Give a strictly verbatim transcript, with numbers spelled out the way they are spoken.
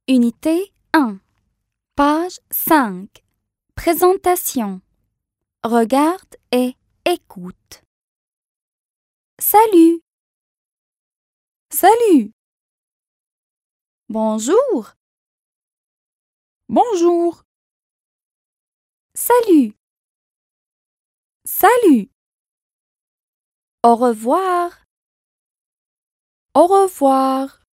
Unité un, page cinq. Présentation. Regarde et écoute. Salut. Salut. Bonjour. Bonjour. Salut. Salut. Au revoir. Au revoir.